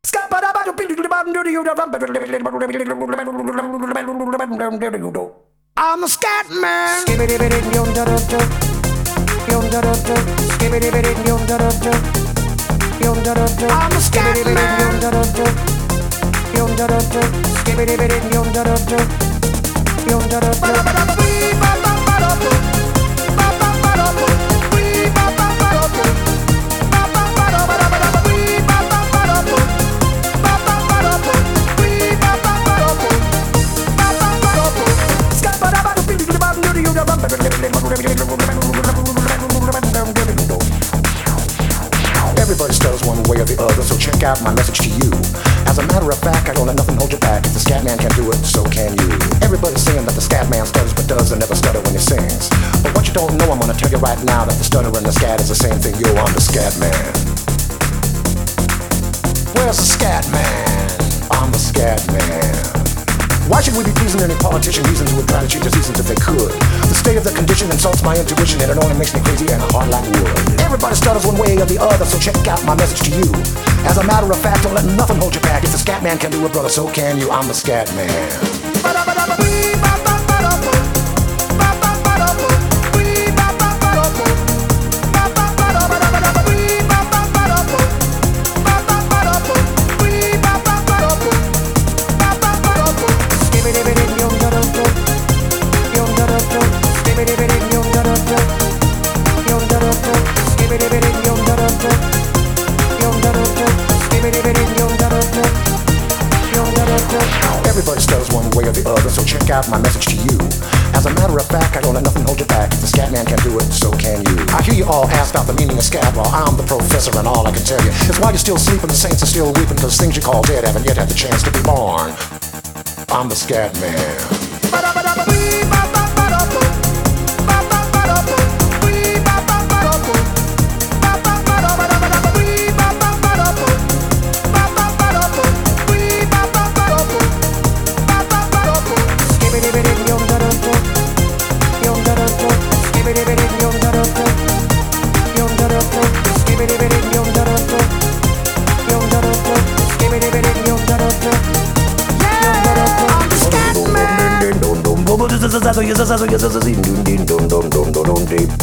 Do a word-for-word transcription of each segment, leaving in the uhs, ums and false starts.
I'm a scat man. I'm a scat Everybody stutters one way or the other, so check out my message to you. As a matter of fact, I don't let nothing hold you back. If the scat man can do it, so can you. Everybody's saying that the scat man stutters but does and never stutter when he sings. But what you don't know, I'm gonna tell you right now, that the stutter and the scat is the same thing. Yo, I'm the scat man. Where's the scat man? I'm the scat man. Why should we be pleasing any politician reason who would try to change the seasons if they could? The state of the condition insults my intuition, and it only makes me crazy and hard like wood. Everybody stutters one way or the other, so check out my message to you. As a matter of fact, don't let nothing hold you back. If the scat man can do it, brother, so can you. I'm the scat man. Everybody stutters one way or the other, so check out my message to you. As a matter of fact, I don't let nothing hold you back. If the scat man can do it, so can you. I hear you all ask about the meaning of scat. Well, I'm the professor, and all I can tell you is why you're still sleeping, the saints are still weeping, cause things you call dead haven't yet had the chance to be born. I'm the scat man.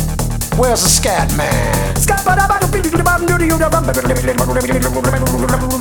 Where's the scat man?